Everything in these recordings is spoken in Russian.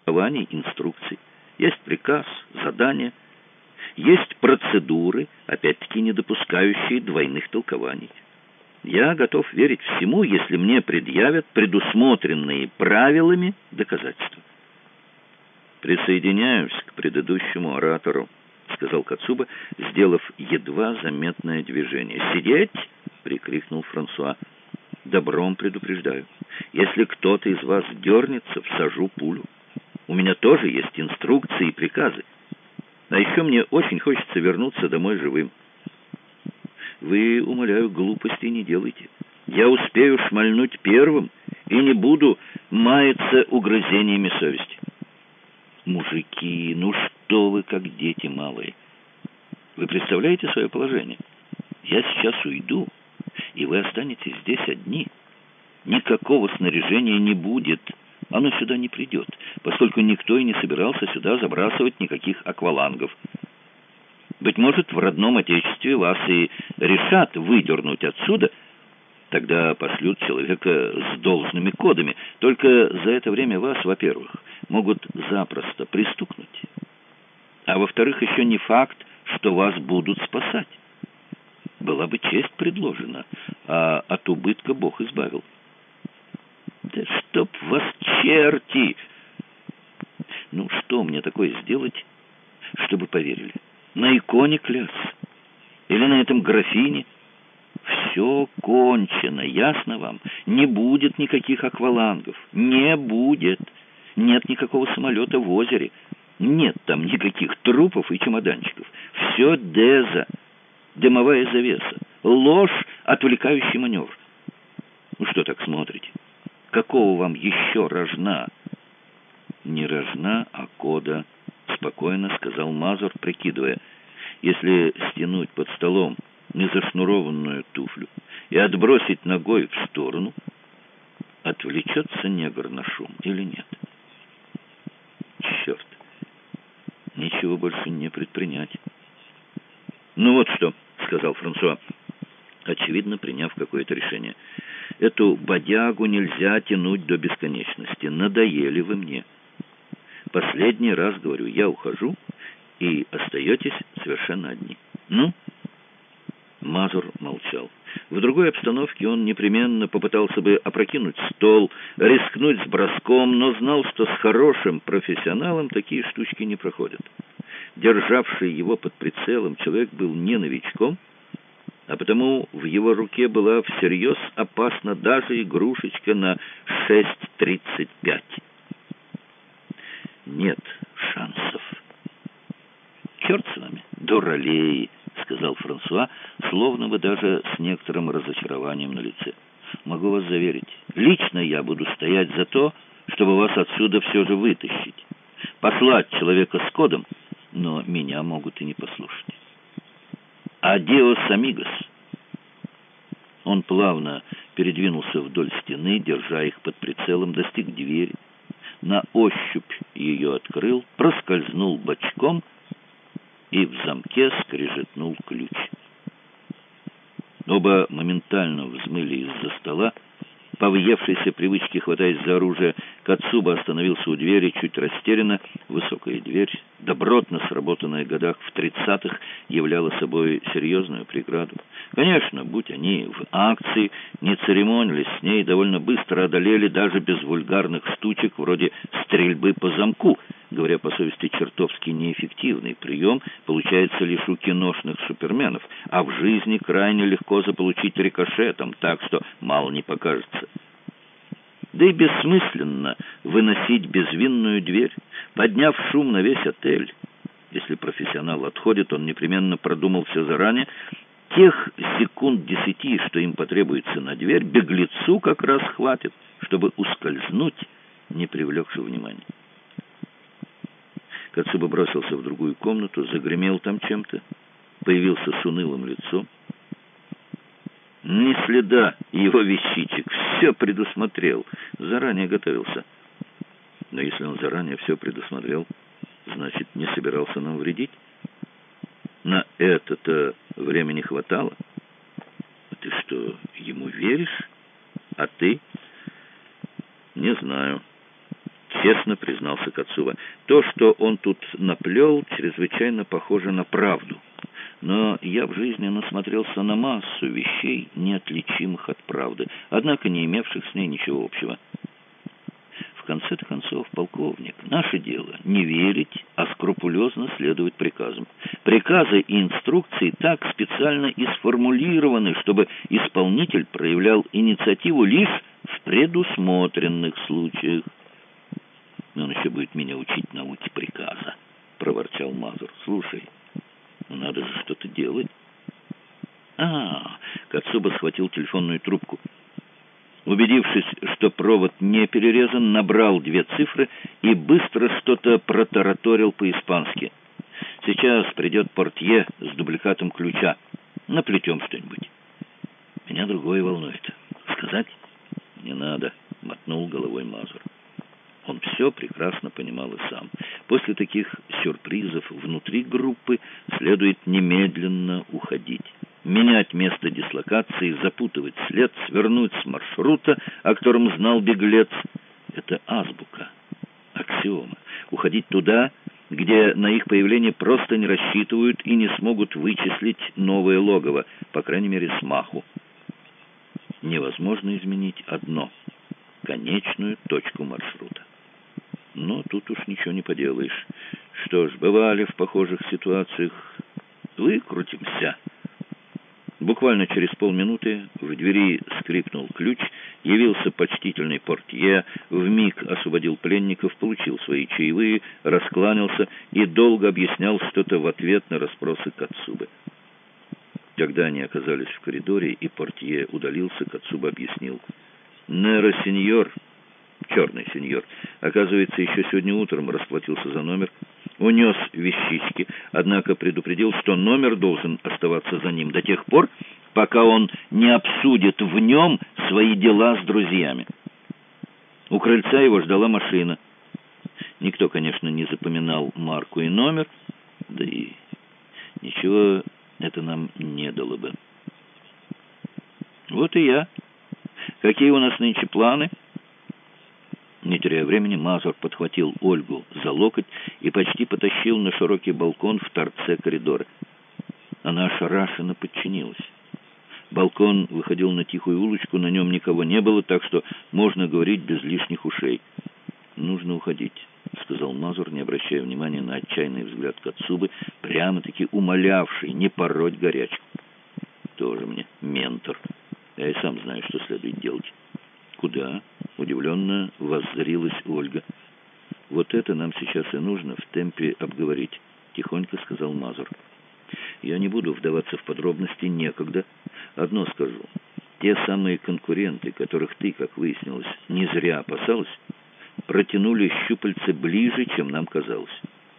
толкований, инструкций. Есть приказ, задание, есть процедуры, опять-таки не допускающие двойных толкований. Я готов верить всему, если мне предъявят предусмотренные правилами доказательства. «Присоединяюсь к предыдущему оратору», — сказал Кацуба, сделав едва заметное движение. «Сидеть!» — прикрикнул Франсуа. «Добром предупреждаю. Если кто-то из вас дернется, всажу пулю. У меня тоже есть инструкции и приказы. А еще мне очень хочется вернуться домой живым. Вы, умоляю, глупостей не делайте. Я успею шмальнуть первым и не буду маяться угрызениями совести». «Мужики, ну что вы, как дети малые! Вы представляете свое положение? Я сейчас уйду, и вы останетесь здесь одни. Никакого снаряжения не будет. Оно сюда не придет, поскольку никто и не собирался сюда забрасывать никаких аквалангов. Быть может, в родном отечестве вас и решат выдернуть отсюда, тогда пошлют человека с должными кодами. Только за это время вас, во-первых, могут запросто пристукнуть, а во-вторых, еще не факт, что вас будут спасать. Была бы честь предложена, а от убытка Бог избавил». «Да чтоб вас черти! Ну, что мне такое сделать, чтобы поверили? На иконе клясться? Или на этом графине? Все кончено, ясно вам? Не будет никаких аквалангов. Не будет. Нет никакого самолета в озере. Нет там никаких трупов и чемоданчиков. Все деза, дымовая завеса, ложь, отвлекающий маневр. Ну что так смотрите? Какого вам еще рожна?» «Не рожна, а кода», — спокойно сказал Мазур, прикидывая. «Если стянуть под столом незашнурованную туфлю и отбросить ногой в сторону, отвлечется негр на шум или нет? Черт, ничего больше не предпринять». «Ну вот что», — сказал Франсуа, очевидно, приняв какое-то решение. «Эту бодягу нельзя тянуть до бесконечности. Надоели вы мне. Последний раз говорю, я ухожу, и остаетесь совершенно одни. Ну?» Мазур молчал. В другой обстановке он непременно попытался бы опрокинуть стол, рискнуть с броском, но знал, что с хорошим профессионалом такие штучки не проходят. Державший его под прицелом человек был не новичком, а потому в его руке была всерьез опасна даже игрушечка на 6,35. «Нет шансов». «Черт с вами, дуралеи», — сказал Франсуа, словно бы даже с некоторым разочарованием на лице. «Могу вас заверить, лично я буду стоять за то, чтобы вас отсюда все же вытащить. Послать человека с кодом, но меня могут и не послушать. Адиос, амигос». Он плавно передвинулся вдоль стены, держа их под прицелом, достиг двери, на ощупь ее открыл, проскользнул бочком, и в замке скрежетнул ключ. Оба моментально взмыли из-за стола. По въевшейся привычке, хватаясь за оружие, Кацуба остановился у двери, чуть растерянно. Высокая дверь, добротно сработанная в годах в 30-х, являла собой серьезную преграду. Конечно, будь они в акции, не церемонились с ней, довольно быстро одолели даже без вульгарных штучек вроде стрельбы по замку. Говоря по совести, чертовски неэффективный прием получается лишь у киношных суперменов, а в жизни крайне легко заполучить рикошетом, так что мало не покажется. Да и бессмысленно выносить безвинную дверь, подняв шум на весь отель. Если профессионал отходит, он непременно продумал все заранее. Тех секунд 10, что им потребуется на дверь, беглецу как раз хватит, чтобы ускользнуть, не привлекши внимания. Кацуба бросился в другую комнату, загремел там чем-то, появился с унылым лицом. Ни следа его вещичек, все предусмотрел, заранее готовился. Но если он заранее все предусмотрел, значит, не собирался нам вредить. На это-то времени хватало. Ты что, ему веришь? А ты? Не знаю. — честно признался Кацуба. «То, что он тут наплел, чрезвычайно похоже на правду. Но я в жизни насмотрелся на массу вещей, неотличимых от правды, однако не имевших с ней ничего общего. В конце-то концов, полковник, наше дело не верить, а скрупулезно следовать приказам. Приказы и инструкции так специально и сформулированы, чтобы исполнитель проявлял инициативу лишь в предусмотренных случаях». «Он еще будет меня учить науке приказа», — проворчал Мазур. «Слушай, надо же что-то делать». Кацуба схватил телефонную трубку. Убедившись, что провод не перерезан, набрал 2 цифры и быстро что-то протараторил по-испански. «Сейчас придет портье с дубликатом ключа. Наплетем что-нибудь». «Меня другое волнует. Сказать?» «Не надо», — мотнул головой Мазур. Он все прекрасно понимал и сам. После таких сюрпризов внутри группы следует немедленно уходить. Менять место дислокации, запутывать след, свернуть с маршрута, о котором знал беглец. Это азбука, аксиома. Уходить туда, где на их появление просто не рассчитывают и не смогут вычислить новое логово, по крайней мере, смаху. Невозможно изменить одно — конечную точку маршрута. Но тут уж ничего не поделаешь. Что ж, бывали в похожих ситуациях. Выкрутимся. Буквально через полминуты в двери скрипнул ключ, явился почтительный портье, вмиг освободил пленников, получил свои чаевые, раскланялся и долго объяснял что-то в ответ на расспросы Кацубы. Когда они оказались в коридоре и портье удалился, Кацуба объяснил: «Неро сеньор, черный сеньор, оказывается, еще сегодня утром расплатился за номер, унес вещички, однако предупредил, что номер должен оставаться за ним до тех пор, пока он не обсудит в нем свои дела с друзьями. У крыльца его ждала машина. Никто, конечно, не запоминал марку и номер, да и ничего это нам не дало бы. Вот и я. Какие у нас нынче планы?» Не теряя времени, Мазур подхватил Ольгу за локоть и почти потащил на широкий балкон в торце коридора. Она ошарашенно подчинилась. Балкон выходил на тихую улочку, на нем никого не было, так что можно говорить без лишних ушей. «Нужно уходить», — сказал Мазур, не обращая внимания на отчаянный взгляд Кацубы, прямо-таки умолявший не пороть горячку. «Тоже мне ментор. Я и сам знаю, что следует делать». «Куда?» — удивленно воззрилась Ольга. «Вот это нам сейчас и нужно в темпе обговорить», — тихонько сказал Мазур. «Я не буду вдаваться в подробности, некогда. Одно скажу. Те самые конкуренты, которых ты, как выяснилось, не зря опасалась, протянули щупальце ближе, чем нам казалось».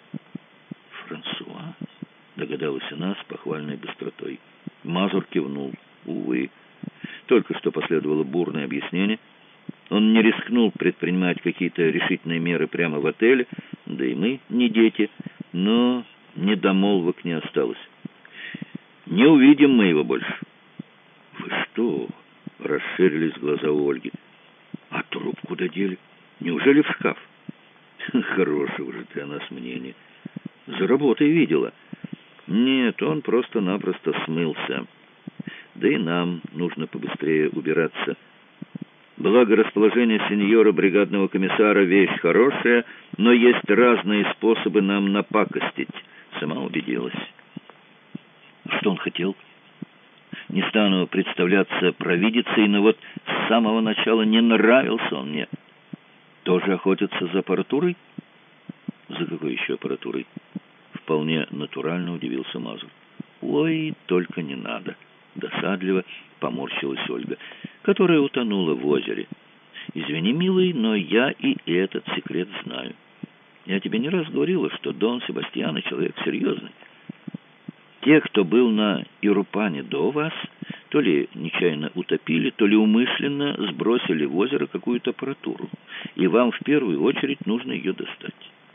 «Франсуа?» — догадалась она с похвальной быстротой. Мазур кивнул. «Увы». Только что последовало бурное объяснение. Он не рискнул предпринимать какие-то решительные меры прямо в отеле, да и мы не дети, но недомолвок не осталось. «Не увидим мы его больше». «Вы что?» — расширились глаза у Ольги. «А труп куда дели? Неужели в шкаф?» «Хорошего же ты о нас мнения. За работой видела». «Нет, он просто-напросто смылся. Да и нам нужно побыстрее убираться. Благо, расположение сеньора бригадного комиссара — вещь хорошая, но есть разные способы нам напакостить. Сама убедилась». «Что он хотел?» «Не стану представляться провидицей, но вот с самого начала не нравился он мне». «Тоже охотится за аппаратурой?» «За какой еще аппаратурой?» Вполне натурально удивился Мазур. «Ой, только не надо». Досадливо поморщилась Ольга, которая утонула в озере. «Извини, милый, но я и этот секрет знаю. Я тебе не раз говорила, что Дон Себастьяно человек серьезный. Те, кто был на Ирупане до вас, то ли нечаянно утопили, то ли умышленно сбросили в озеро какую-то аппаратуру, и вам в первую очередь нужно ее достать».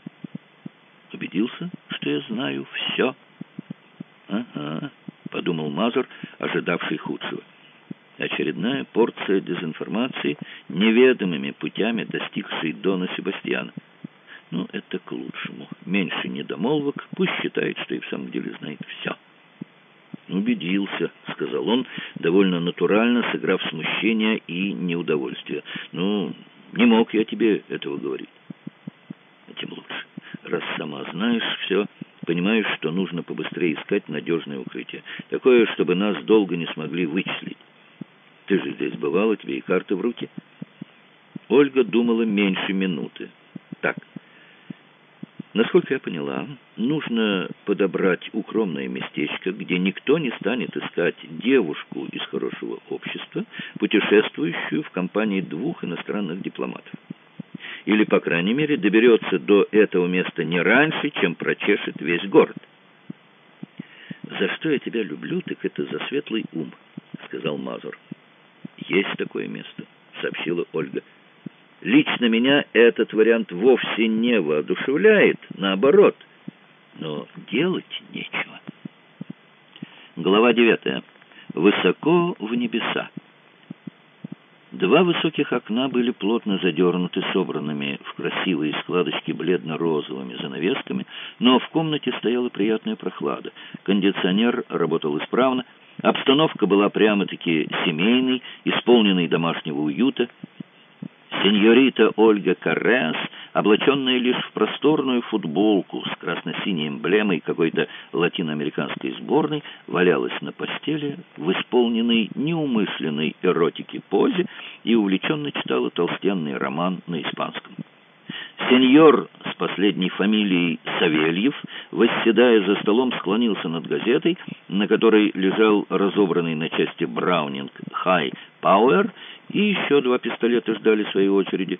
«Убедился, что я знаю все?» «Ага», — подумал Мазур, ожидавший худшего. Очередная порция дезинформации неведомыми путями достигший Дона Себастьяна. Ну, это к лучшему. Меньше недомолвок, пусть считает, что и в самом деле знает все. «Убедился», — сказал он, довольно натурально, сыграв смущение и неудовольствие. «Ну, не мог я тебе этого говорить». «Тем лучше. Раз сама знаешь все, понимаешь, что нужно побыстрее искать надежное укрытие. Такое, чтобы нас долго не смогли вычислить. Ты же здесь бывала, тебе и карты в руки». Ольга думала меньше минуты. «Так, насколько я поняла, нужно подобрать укромное местечко, где никто не станет искать девушку из хорошего общества, путешествующую в компании 2 иностранных дипломатов. Или, по крайней мере, доберется до этого места не раньше, чем прочешет весь город». «За что я тебя люблю, так это за светлый ум», — сказал Мазур. «Есть такое место», — сообщила Ольга. «Лично меня этот вариант вовсе не воодушевляет, наоборот, но делать нечего». Глава 9. Высоко в небеса. 2 высоких окна были плотно задернуты собранными в красивые складочки бледно-розовыми занавесками, но в комнате стояла приятная прохлада. Кондиционер работал исправно, обстановка была прямо-таки семейной, исполненной домашнего уюта. Сеньорита Ольга Карреас, облаченная лишь в просторную футболку с красно-синей эмблемой какой-то латиноамериканской сборной, валялась на постели в исполненной неумышленной эротики позе и увлеченно читала толстенный роман на испанском. Сеньор с последней фамилией Савельев, восседая за столом, склонился над газетой, на которой лежал разобранный на части Браунинг «Хай Пауэр», и еще 2 пистолета ждали своей очереди.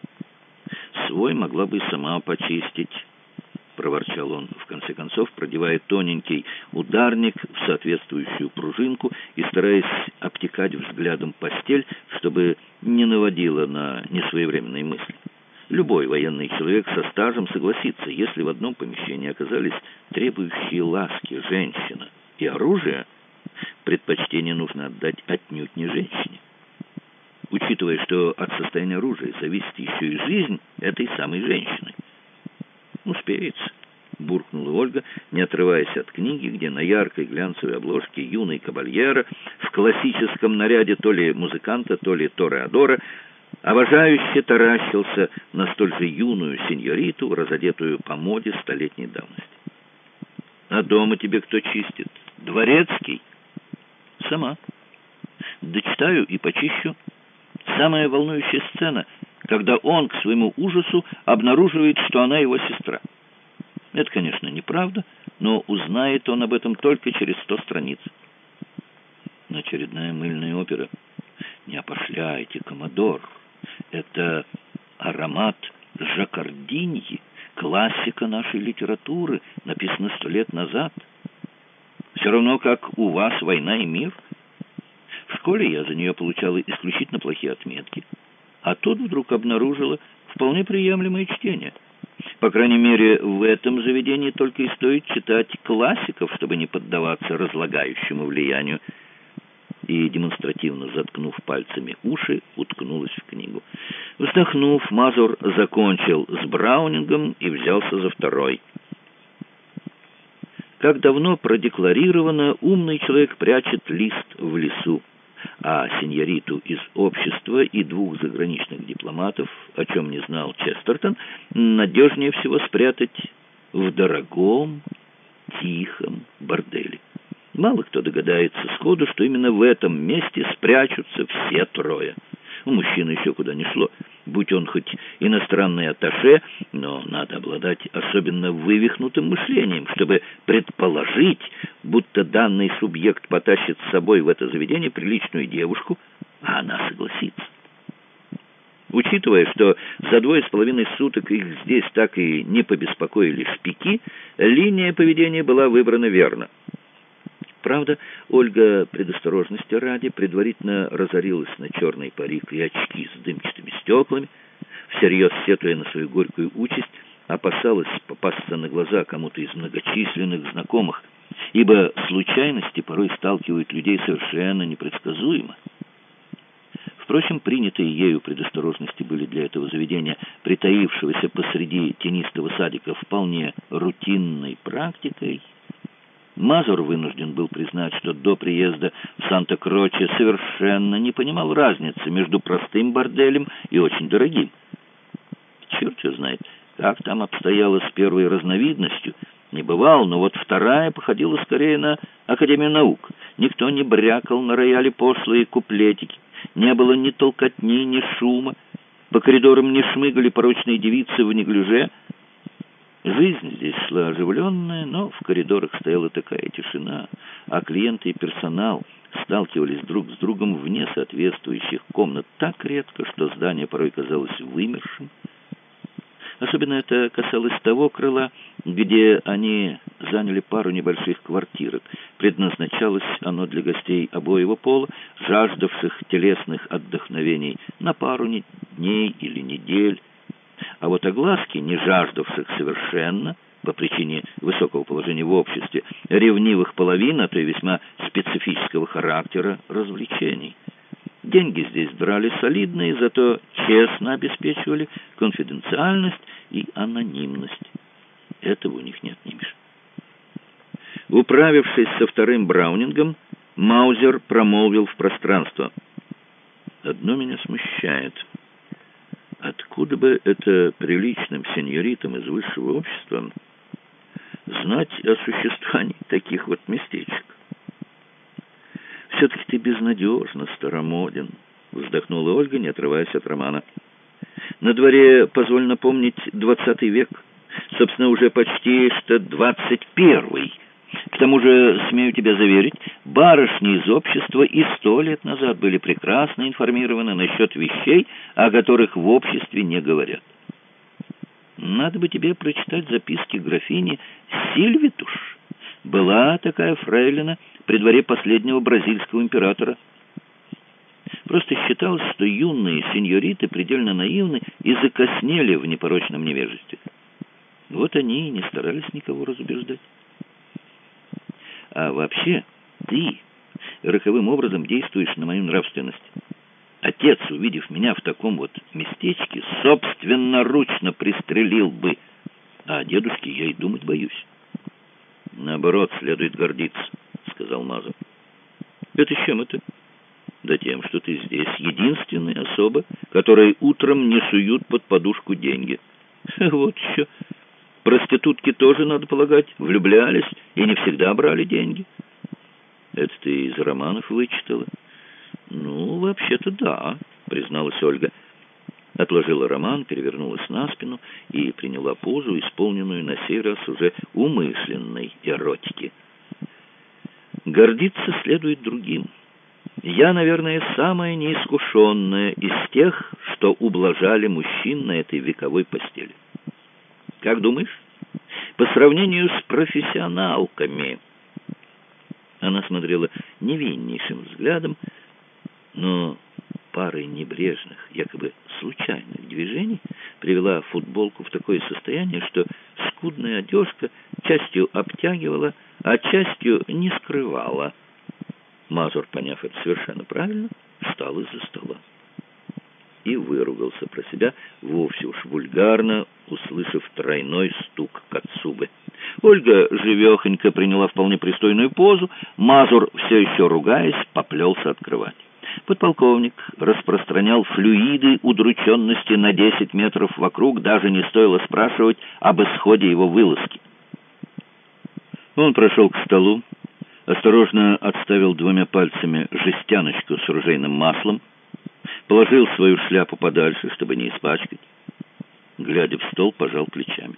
«Свой могла бы и сама почистить», — проворчал он, в конце концов, продевая тоненький ударник в соответствующую пружинку и стараясь обтекать взглядом постель, чтобы не наводила на несвоевременные мысли. Любой военный человек со стажем согласится, если в одном помещении оказались требующие ласки женщина и оружие, предпочтение нужно отдать отнюдь не женщине. Учитывая, что от состояния оружия зависит еще и жизнь этой самой женщины. «Успеется», — буркнула Ольга, не отрываясь от книги, где на яркой глянцевой обложке юный кабальера в классическом наряде то ли музыканта, то ли тореадора обожающе таращился на столь же юную сеньориту, разодетую по моде столетней давности. «А дома тебе кто чистит? Дворецкий?» «Сама. Дочитаю и почищу. Самая волнующая сцена, когда он, к своему ужасу, обнаруживает, что она его сестра. Это, конечно, неправда, но узнает он об этом только через 100 страниц. Очередная мыльная опера. Не опошляйте, коммодор. Это аромат жаккардиньи, классика нашей литературы, написана 100 лет назад. Все равно, как у вас «Война и мир». В школе я за нее получала исключительно плохие отметки, а тут вдруг обнаружила вполне приемлемое чтение. По крайней мере, в этом заведении только и стоит читать классиков, чтобы не поддаваться разлагающему влиянию. И, демонстративно заткнув пальцами уши, уткнулась в книгу. Вздохнув, Мазур закончил с Браунингом и взялся за 2. Как давно продекларировано, умный человек прячет лист в лесу, а сеньориту из общества и 2 заграничных дипломатов, о чем не знал Честертон, надежнее всего спрятать в дорогом, тихом борделе. Мало кто догадается сходу, что именно в этом месте спрячутся все 3. У мужчины еще куда ни шло. Будь он хоть иностранный атташе, но надо обладать особенно вывихнутым мышлением, чтобы предположить, будто данный субъект потащит с собой в это заведение приличную девушку, а она согласится. Учитывая, что за 2,5 суток их здесь так и не побеспокоили шпики, линия поведения была выбрана верно. Правда, Ольга предосторожности ради предварительно разорилась на черный парик и очки с дымчатыми стеклами, всерьез сетуя на свою горькую участь, опасалась попасться на глаза кому-то из многочисленных знакомых, ибо случайности порой сталкивают людей совершенно непредсказуемо. Впрочем, принятые ею предосторожности были для этого заведения, притаившегося посреди тенистого садика, вполне рутинной практикой. Мазур вынужден был признать, что до приезда в Санта-Кроче совершенно не понимал разницы между простым борделем и очень дорогим. Черт его знает, как там обстояло с первой разновидностью, не бывал, но вот вторая походила скорее на Академию наук. Никто не брякал на рояле пошлые куплетики, не было ни толкотни, ни шума, по коридорам не шмыгали порочные девицы в неглиже. Жизнь здесь шла оживленная, но в коридорах стояла такая тишина, а клиенты и персонал сталкивались друг с другом вне соответствующих комнат так редко, что здание порой казалось вымершим. Особенно это касалось того крыла, где они заняли пару небольших квартирок. Предназначалось оно для гостей обоего пола, жаждавших телесных отдохновений на пару дней или недель. А вот огласки, не жаждавших совершенно, по причине высокого положения в обществе, ревнивых половин, а то и весьма специфического характера развлечений. Деньги здесь брали солидные, зато честно обеспечивали конфиденциальность и анонимность. Этого у них не отнимешь. Управившись со вторым браунингом, Маузер промолвил в пространство: «Одно меня смущает. Откуда бы это приличным сеньоритам из высшего общества знать о существовании таких вот местечек?» «Все-таки ты безнадежно старомоден», — вздохнула Ольга, не отрываясь от романа. «На дворе, позволь напомнить, 20 век. Собственно, уже почти что 21-й. К тому же, смею тебя заверить, барышни из общества и 100 лет назад были прекрасно информированы насчет вещей, о которых в обществе не говорят. Надо бы тебе прочитать записки графини Сильвитуш. Была такая фрейлина при дворе последнего бразильского императора. Просто считалось, что юные сеньориты предельно наивны и закоснели в непорочном невежестве. Вот они и не старались никого разубеждать. А вообще, ты роковым образом действуешь на мою нравственность. Отец, увидев меня в таком вот местечке, собственноручно пристрелил бы, а о дедушке я и думать боюсь». «Наоборот, следует гордиться», — сказал Мазур. «Это с чем это?» «Да тем, что ты здесь единственная особа, которой утром не суют под подушку деньги». «Вот еще. Проститутки тоже, надо полагать, влюблялись и не всегда брали деньги». «Это ты из романов вычитала?» «Ну, вообще-то да», — призналась Ольга. Отложила роман, перевернулась на спину и приняла позу, исполненную на сей раз уже умышленной эротики. «Гордиться следует другим. Я, наверное, самая неискушенная из тех, что ублажали мужчин на этой вековой постели. Как думаешь, по сравнению с профессионалками?» Она смотрела невиннейшим взглядом, но парой небрежных, якобы случайных движений привела футболку в такое состояние, что скудная одежка частью обтягивала, а частью не скрывала. Мазур, поняв это совершенно правильно, встал из-за стола и выругался про себя, вовсе уж вульгарно, услышав тройной стук Кацубы. Ольга живехонько приняла вполне пристойную позу, Мазур, все еще ругаясь, поплелся открывать. Подполковник распространял флюиды удрученности на 10 метров вокруг, даже не стоило спрашивать об исходе его вылазки. Он прошел к столу, осторожно отставил 2 пальцами жестяночку с ружейным маслом, положил свою шляпу подальше, чтобы не испачкать. Глядя в стол, пожал плечами.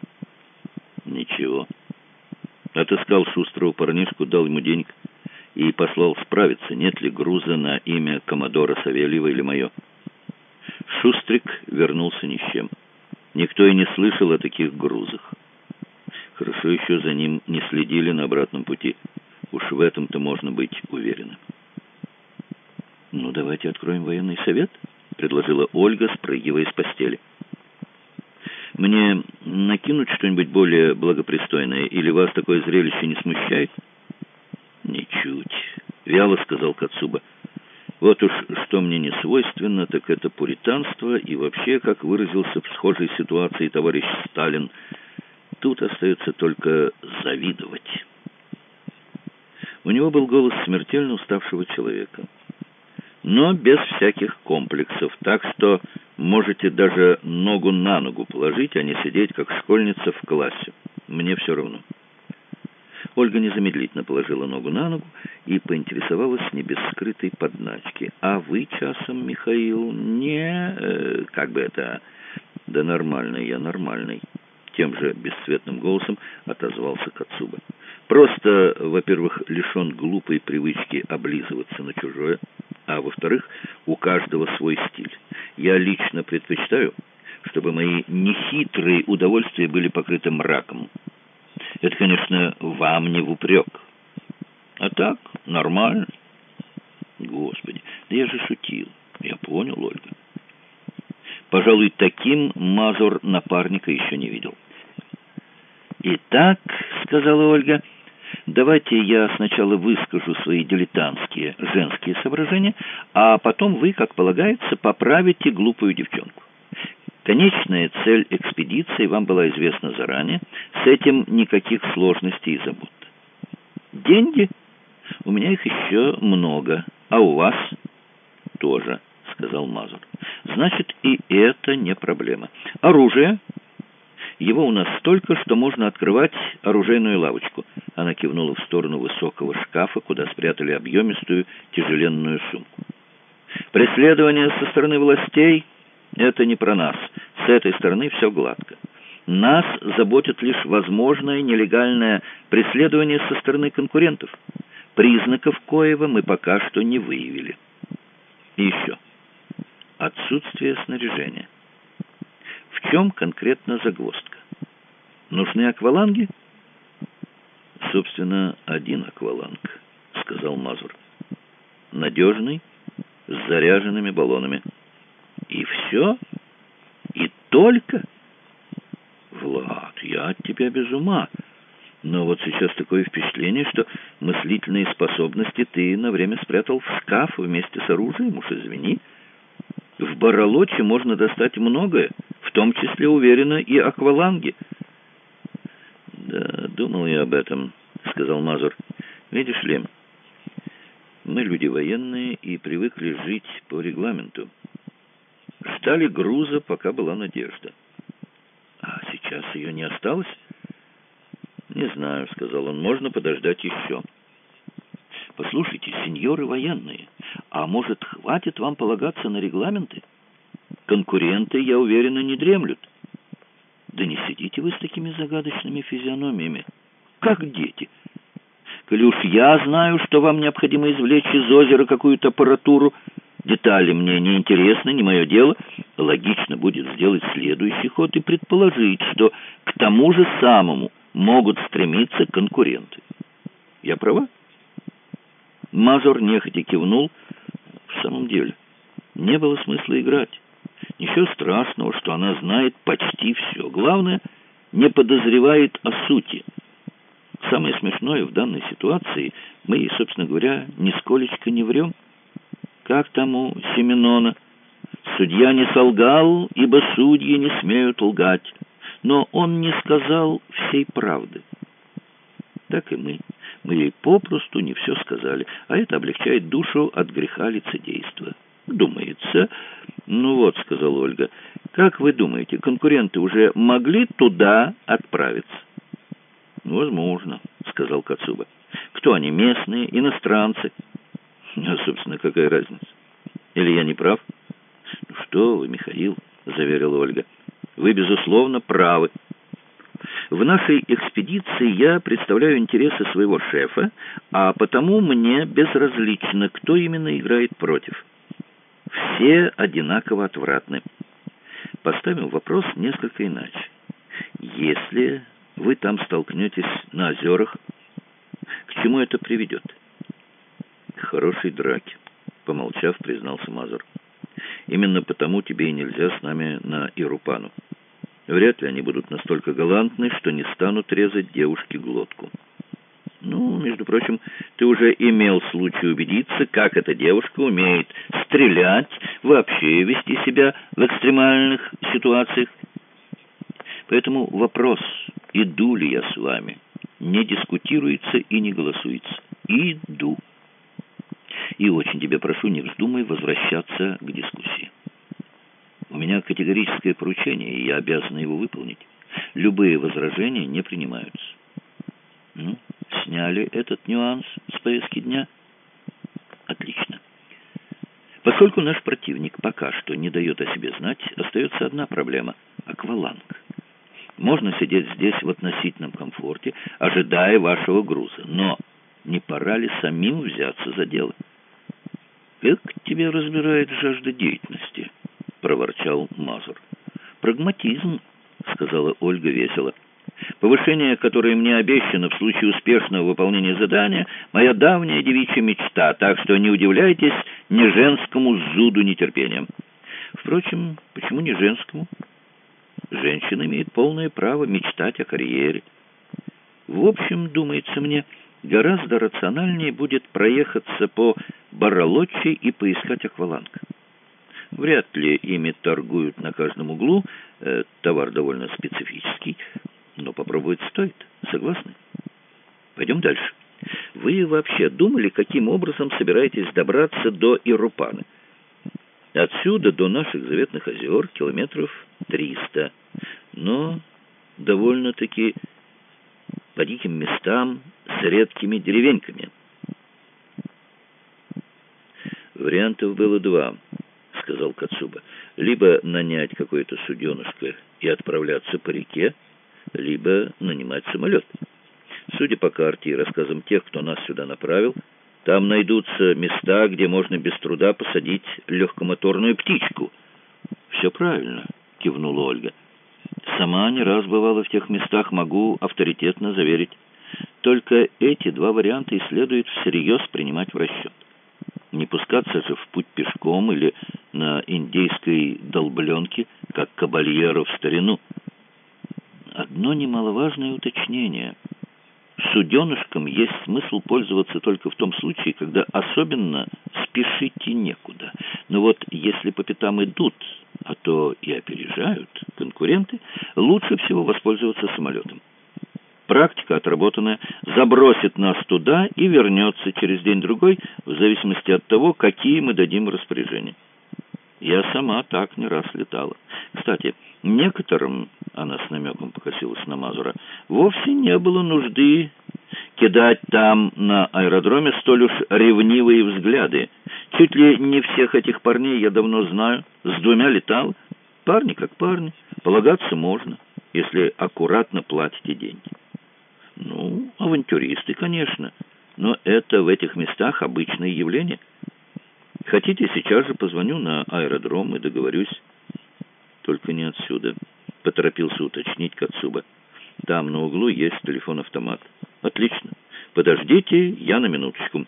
«Ничего». Отыскал шустрого парнишку, дал ему денег и послал справиться, нет ли груза на имя коммодора Савельева или мое. Шустрик вернулся ни с чем. Никто и не слышал о таких грузах. Хорошо еще за ним не следили на обратном пути. Уж в этом-то можно быть уверенным. «Ну, давайте откроем военный совет», — предложила Ольга, спрыгивая с постели. «Мне накинуть что-нибудь более благопристойное, или вас такое зрелище не смущает?» «Ничуть», — вяло сказал Кацуба. Вот уж что мне не свойственно, так это пуританство и вообще, как выразился в схожей ситуации товарищ Сталин, тут остается только завидовать. У него был голос смертельно уставшего человека, но без всяких комплексов, так что можете даже ногу на ногу положить, а не сидеть, как школьница в классе. Мне все равно. Ольга незамедлительно положила ногу на ногу и поинтересовалась не без скрытой подначки. «А вы часом, Михаил, не... как бы это...» «Да нормальный я, нормальный», — тем же бесцветным голосом отозвался Кацуба. «Просто, во-первых, лишен глупой привычки облизываться на чужое, а во-вторых, у каждого свой стиль. Я лично предпочитаю, чтобы мои нехитрые удовольствия были покрыты мраком. Это, конечно, вам не в упрек. А так, нормально». «Господи, да я же шутил. Я понял, Ольга». Пожалуй, таким Мазур напарника еще не видел. «Итак, — сказала Ольга, — давайте я сначала выскажу свои дилетантские женские соображения, а потом вы, как полагается, поправите глупую девчонку. Конечная цель экспедиции вам была известна заранее, с этим никаких сложностей и забот. Деньги? У меня их еще много, а у вас тоже, — сказал Мазур. Значит, и это не проблема. Оружие? Его у нас столько, что можно открывать оружейную лавочку. Она кивнула в сторону высокого шкафа, куда спрятали объемистую тяжеленную сумку. Преследование со стороны властей — это не про нас. С этой стороны все гладко. Нас заботит лишь возможное нелегальное преследование со стороны конкурентов. Признаков коего мы пока что не выявили. И еще. Отсутствие снаряжения. В чем конкретно загвоздка? Нужны акваланги? Собственно, один акваланг, сказал Мазур. Надежный, с заряженными баллонами. И все? И только? Влад, я от тебя без ума. Но вот сейчас такое впечатление, что мыслительные способности ты на время спрятал в шкаф вместе с оружием, уж извини. В Баралоче можно достать многое, в том числе, уверенно, и акваланги. «Да, думал я об этом», — сказал Мазур. «Видишь ли, мы люди военные и привыкли жить по регламенту. Ждали груза, пока была надежда. А сейчас ее не осталось?» «Не знаю», — сказал он, — «можно подождать еще». «Послушайте, сеньоры военные, а может, хватит вам полагаться на регламенты? Конкуренты, я уверена, не дремлют». «Да не сидите вы с такими загадочными физиономиями, как дети. Коли уж я знаю, что вам необходимо извлечь из озера какую-то аппаратуру, детали мне не интересны, не мое дело, логично будет сделать следующий ход и предположить, что к тому же самому могут стремиться конкуренты. Я права?» Мазур нехотя кивнул. В самом деле, не было смысла играть. Ничего страшного, что она знает почти все. Главное, не подозревает о сути. Самое смешное в данной ситуации, мы ей, собственно говоря, нисколечко не врем. Как там у Семенона? Судья не солгал, ибо судьи не смеют лгать. Но он не сказал всей правды. Так и мы. Мы ей попросту не все сказали, а это облегчает душу от греха лицедейства. Думается. «Ну вот», — сказала Ольга, — «как вы думаете, конкуренты уже могли туда отправиться?» «Возможно», — сказал Кацуба. «Кто они, местные, иностранцы?» «А, собственно, какая разница? Или я не прав?» «Ну что вы, Михаил», — заверила Ольга, — «вы, безусловно, правы. В нашей экспедиции я представляю интересы своего шефа, а потому мне безразлично, кто именно играет против. Все одинаково отвратны. Поставим вопрос несколько иначе. Если вы там столкнетесь на озерах, к чему это приведет?» «К хорошей драке», — помолчав, признался Мазур. «Именно потому тебе и нельзя с нами на Ирупану. Вряд ли они будут настолько галантны, что не станут резать девушке глотку». Ну, между прочим, ты уже имел случай убедиться, как эта девушка умеет стрелять, вообще вести себя в экстремальных ситуациях. Поэтому вопрос, иду ли я с вами, не дискутируется и не голосуется. Иду. И очень тебя прошу, не вздумай возвращаться к дискуссии. У меня категорическое поручение, и я обязан его выполнить. Любые возражения не принимаются. Ну, сняли этот нюанс с повестки дня? Отлично. Поскольку наш противник пока что не дает о себе знать, остается одна проблема — акваланг. Можно сидеть здесь в относительном комфорте, ожидая вашего груза, но не пора ли самим взяться за дело? «Как тебя разбирает жажда деятельности?» — проворчал Мазур. «Прагматизм», — сказала Ольга весело. «Повышение, которое мне обещано в случае успешного выполнения задания, моя давняя девичья мечта, так что не удивляйтесь ни женскому зуду нетерпением. Впрочем, почему не женскому? Женщина имеет полное право мечтать о карьере. В общем, думается мне, гораздо рациональнее будет проехаться по Баролоччи и поискать акваланг. Вряд ли ими торгуют на каждом углу, товар довольно специфический, но попробовать стоит, согласны? Пойдем дальше. Вы вообще думали, каким образом собираетесь добраться до Ирупаны? Отсюда до наших заветных озер километров 300, но довольно-таки по диким местам с редкими деревеньками. Вариантов было два, сказал Кацуба. Либо нанять какое-то суденышко и отправляться по реке, либо нанимать самолет. Судя по карте и рассказам тех, кто нас сюда направил, там найдутся места, где можно без труда посадить легкомоторную птичку. «Все правильно», — кивнула Ольга. «Сама не раз бывала в тех местах, могу авторитетно заверить. Только эти два варианта и следует всерьез принимать в расчет. Не пускаться же в путь пешком или на индейской долбленке, как кабальеро в старину. Одно немаловажное уточнение. Суденышком есть смысл пользоваться только в том случае, когда особенно спешить и некуда. Но вот если по пятам идут, а то и опережают конкуренты, лучше всего воспользоваться самолетом. Практика отработанная забросит нас туда и вернется через день-другой, в зависимости от того, какие мы дадим распоряжения. Я сама так не раз летала. Кстати, некоторым, она с намеком покосилась на Мазура, вовсе не было нужды кидать там на аэродроме столь уж ревнивые взгляды. Чуть ли не всех этих парней я давно знаю, с двумя летал. Парни как парни, полагаться можно, если аккуратно платите деньги. Ну, авантюристы, конечно, но это в этих местах обычное явление. Хотите, сейчас же позвоню на аэродром и договорюсь. Только не отсюда, поторопился уточнить Кацуба. Там на углу есть телефон-автомат. Отлично. Подождите, я на минуточку.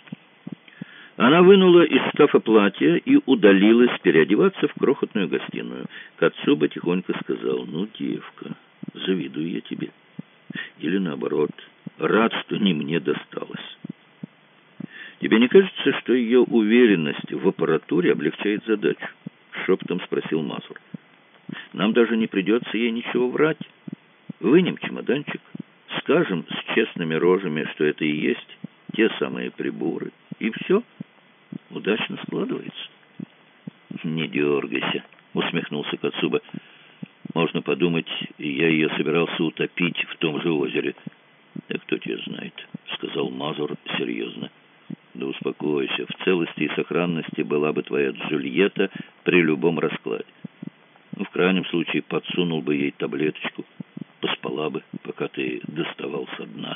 Она вынула из шкафа платье и удалилась переодеваться в крохотную гостиную. Кацуба тихонько сказал: «Ну, девка, завидую я тебе. Или наоборот, рад, что не мне досталось. Тебе не кажется, что ее уверенность в аппаратуре облегчает задачу?» — шепотом спросил Мазур. «Нам даже не придется ей ничего врать. Вынем чемоданчик, скажем с честными рожами, что это и есть те самые приборы, и все. Удачно складывается». «Не дергайся», — усмехнулся Кацуба. «Можно подумать, я ее собирался утопить в том же озере». «Да кто тебя знает», — сказал Мазур серьезно. «Да успокойся, в целости и сохранности была бы твоя Джульетта при любом раскладе. Ну, в крайнем случае, подсунул бы ей таблеточку, поспала бы, пока ты доставал со дна».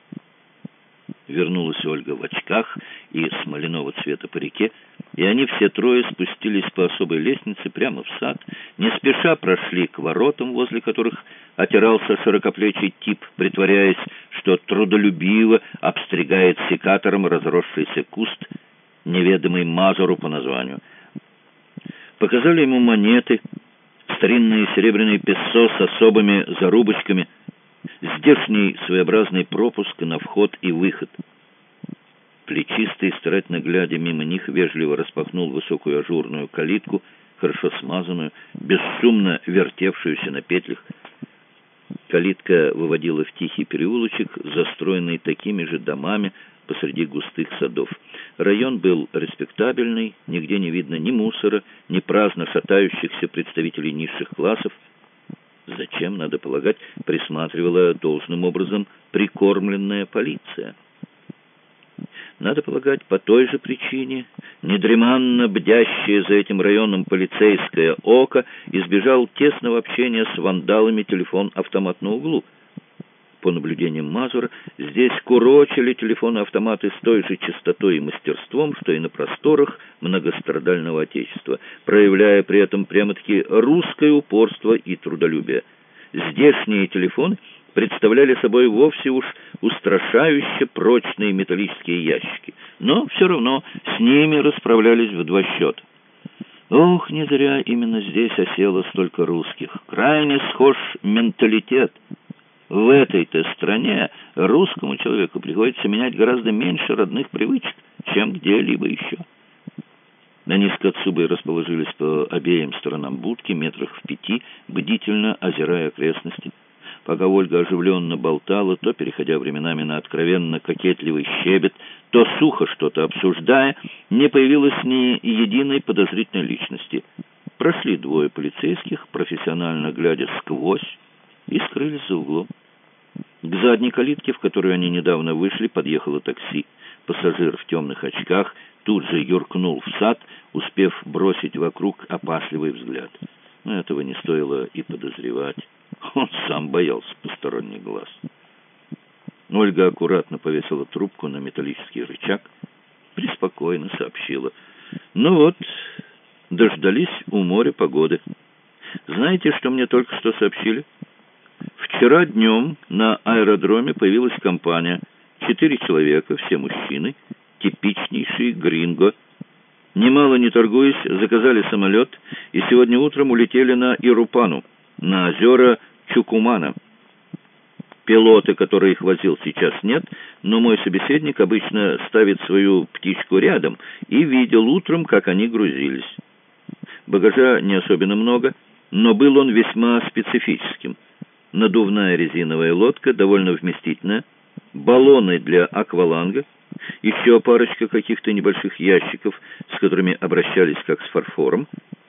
Вернулась Ольга в очках и смоляного цвета парике, и они все трое спустились по особой лестнице прямо в сад, не спеша прошли к воротам, возле которых отирался широкоплечий тип, притворяясь, что трудолюбиво обстригает секатором разросшийся куст, неведомый Мазуру по названию. Показали ему монеты, старинные серебряные песо с особыми зарубочками. Здешний своеобразный пропуск на вход и выход. Плечистый, старательно глядя мимо них, вежливо распахнул высокую ажурную калитку, хорошо смазанную, бесшумно вертевшуюся на петлях. Калитка выводила в тихий переулочек, застроенный такими же домами посреди густых садов. Район был респектабельный, нигде не видно ни мусора, ни праздно шатающихся представителей низших классов. Зачем, надо полагать, присматривала должным образом прикормленная полиция? Надо полагать, по той же причине недреманно бдящее за этим районом полицейское око избежал тесного общения с вандалами телефон-автомат на углу. По наблюдениям Мазура, здесь курочили телефоны-автоматы с той же частотой и мастерством, что и на просторах многострадального Отечества, проявляя при этом прямо-таки русское упорство и трудолюбие. Здешние телефоны представляли собой вовсе уж устрашающе прочные металлические ящики, но все равно с ними расправлялись в два счета. Ох, не зря именно здесь осело столько русских. Крайне схож менталитет. В этой-то стране русскому человеку приходится менять гораздо меньше родных привычек, чем где-либо еще. Они с Кацубой расположились по обеим сторонам будки, метрах в 5, бдительно озирая окрестности. Пока Ольга оживленно болтала, то переходя временами на откровенно кокетливый щебет, то сухо что-то обсуждая, не появилось ни единой подозрительной личности. Прошли двое полицейских, профессионально глядя сквозь, и скрылись за углом. К задней калитке, в которую они недавно вышли, подъехало такси. Пассажир в темных очках тут же юркнул в сад, успев бросить вокруг опасливый взгляд. Но этого не стоило и подозревать. Он сам боялся посторонних глаз. Ольга аккуратно повесила трубку на металлический рычаг, преспокойно сообщила: «Ну вот, дождались у моря погоды. Знаете, что мне только что сообщили? Вчера днем на аэродроме появилась компания. 4 человека, все мужчины, типичнейшие гринго. Немало не торгуясь, заказали самолет и сегодня утром улетели на Ирупану, на озера Чукумана. Пилота, который их возил, сейчас нет, но мой собеседник обычно ставит свою птичку рядом и видел утром, как они грузились. Багажа не особенно много, но был он весьма специфическим. Надувная резиновая лодка, довольно вместительная, баллоны для акваланга, еще парочка каких-то небольших ящиков, с которыми обращались как с фарфором.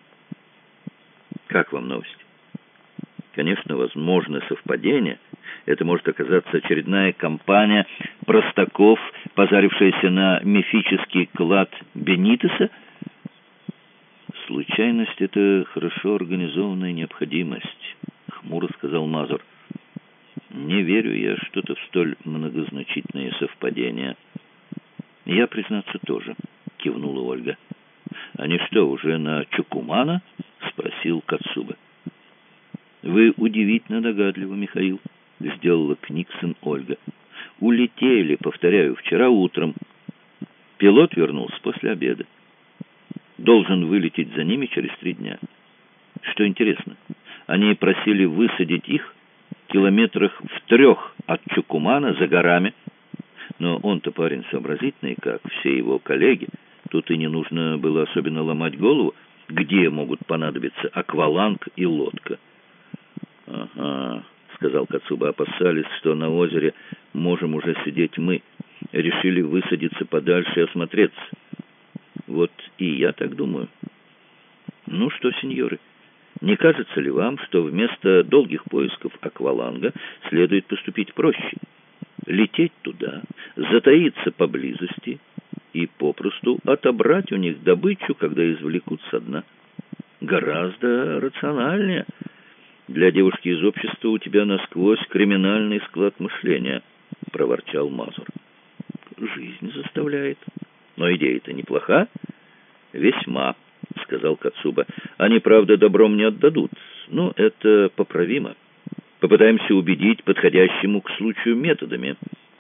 Как вам новость? Конечно, возможно совпадение. Это может оказаться очередная компания простаков, позарившаяся на мифический клад Бенитеса. Случайность — это хорошо организованная необходимость, хмуро сказал Мазур. Не верю я что-то в столь многозначительные совпадения. Я, признаться, тоже, кивнула Ольга. Они что, уже на Чукумана? Спросил Кацуба. Вы удивительно догадливы, Михаил, сделала книксон Ольга. Улетели, повторяю, вчера утром. Пилот вернулся после обеда. Должен вылететь за ними через 3 дня. Что интересно, они просили высадить их километрах в 3 от Чукумана, за горами. Но он-то парень сообразительный, как все его коллеги. Тут и не нужно было особенно ломать голову, где могут понадобиться акваланг и лодка. «Ага», — сказал Кацуба, — «опасались, что на озере можем уже сидеть мы. Решили высадиться подальше и осмотреться. Вот и я так думаю. Ну что, сеньоры, не кажется ли вам, что вместо долгих поисков акваланга следует поступить проще? Лететь туда, затаиться поблизости и попросту отобрать у них добычу, когда извлекут со дна. Гораздо рациональнее. Для девушки из общества у тебя насквозь криминальный склад мышления», — проворчал Мазур. «Жизнь заставляет. Но идея-то неплоха». «Весьма», — сказал Кацуба. «Они, правда, добром не отдадут, но это поправимо. Попытаемся убедить подходящему к случаю методами».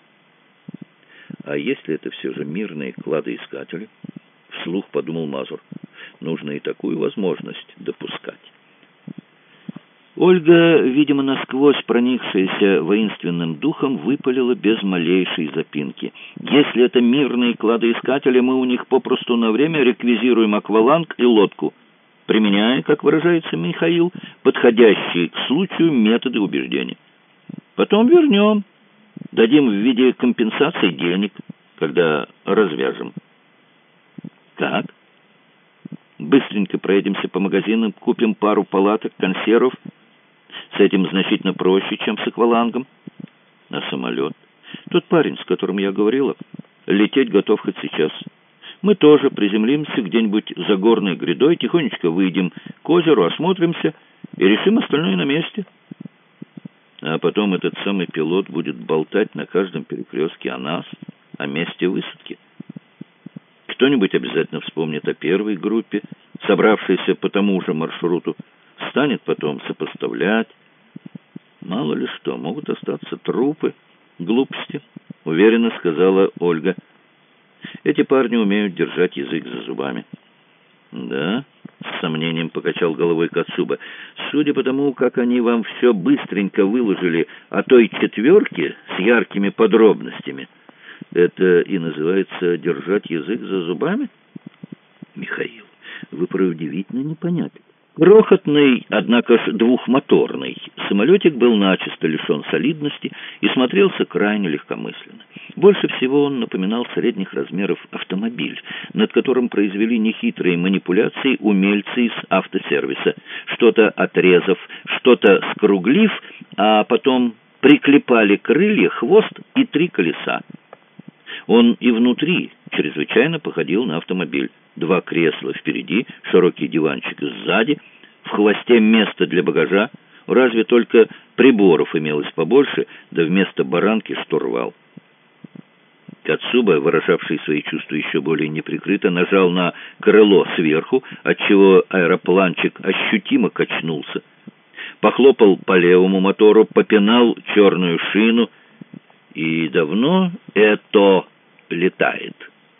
«А если это все же мирные кладоискатели?» — вслух подумал Мазур. «Нужно и такую возможность допускать». Ольга, видимо, насквозь проникшаяся воинственным духом, выпалила без малейшей запинки. «Если это мирные кладоискатели, мы у них попросту на время реквизируем акваланг и лодку, применяя, как выражается Михаил, подходящие к случаю методы убеждения. Потом вернем, дадим в виде компенсации денег, когда развяжем». «Как? Быстренько проедемся по магазинам, купим пару палаток, консервов. С этим значительно проще, чем с аквалангом. А самолет? Тот парень, с которым я говорила, лететь готов хоть сейчас. Мы тоже приземлимся где-нибудь за горной грядой, тихонечко выйдем к озеру, осмотримся и решим остальное на месте. А потом этот самый пилот будет болтать на каждом перекрестке о нас, о месте высадки. Кто-нибудь обязательно вспомнит о первой группе, собравшейся по тому же маршруту, станет потом сопоставлять. Мало ли что, могут остаться трупы. Глупости, уверенно сказала Ольга. Эти парни умеют держать язык за зубами. Да, с сомнением покачал головой Кацуба. Судя по тому, как они вам все быстренько выложили о той четверке с яркими подробностями, это и называется держать язык за зубами? Михаил, вы про удивительно непонятен. Крохотный, однако ж двухмоторный самолетик был начисто лишен солидности и смотрелся крайне легкомысленно. Больше всего он напоминал средних размеров автомобиль, над которым произвели нехитрые манипуляции умельцы из автосервиса, что-то отрезав, что-то скруглив, а потом приклепали крылья, хвост и 3 колеса. Он и внутри чрезвычайно походил на автомобиль. 2 кресла впереди, широкий диванчик сзади, в хвосте место для багажа, разве только приборов имелось побольше, да вместо баранки штурвал. Кацуба, выражавший свои чувства еще более неприкрыто, нажал на крыло сверху, отчего аэропланчик ощутимо качнулся. Похлопал по левому мотору, попинал черную шину. И давно это летает?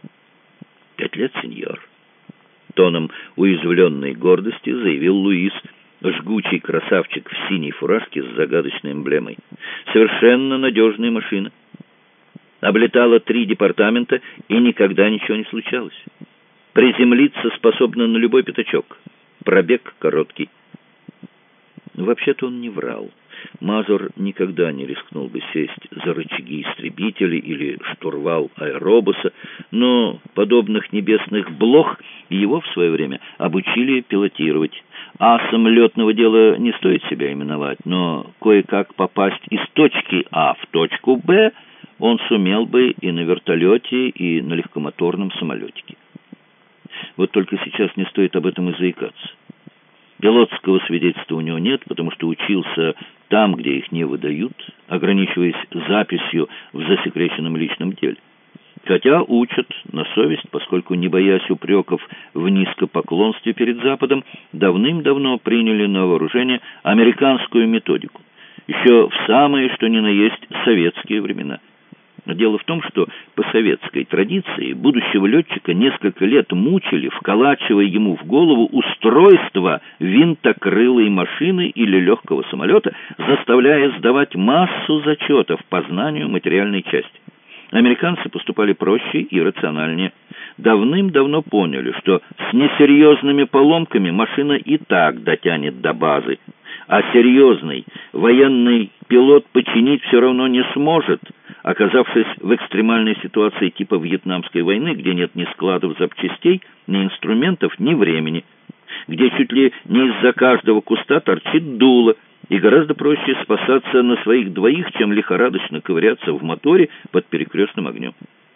5 лет, сеньор. Тоном уязвленной гордости заявил Луис, жгучий красавчик в синей фуражке с загадочной эмблемой. Совершенно надежная машина. Облетала 3 департамента, и никогда ничего не случалось. Приземлиться способна на любой пятачок. Пробег короткий. Вообще-то он не врал. Мазур никогда не рискнул бы сесть за рычаги истребителей или штурвал аэробуса, но подобных небесных блох его в свое время обучили пилотировать. Асом летного дела не стоит себя именовать, но кое-как попасть из точки А в точку Б он сумел бы и на вертолете, и на легкомоторном самолетике. Вот только сейчас не стоит об этом и заикаться. Пилотского свидетельства у него нет, потому что учился там, где их не выдают, ограничиваясь записью в засекреченном личном деле. Хотя учат на совесть, поскольку, не боясь упреков в низкопоклонстве перед Западом, давным-давно приняли на вооружение американскую методику, еще в самые, что ни на есть, советские времена. Дело в том, что по советской традиции будущего летчика несколько лет мучили, вколачивая ему в голову устройство винтокрылой машины или легкого самолета, заставляя сдавать массу зачетов по знанию материальной части. Американцы поступали проще и рациональнее. Давным-давно поняли, что с несерьезными поломками машина и так дотянет до базы, а серьезный военный пилот починить все равно не сможет, оказавшись в экстремальной ситуации типа Вьетнамской войны, где нет ни складов запчастей, ни инструментов, ни времени, где чуть ли не из-за каждого куста торчит дуло, и гораздо проще спасаться на своих двоих, чем лихорадочно ковыряться в моторе под перекрестным огнем.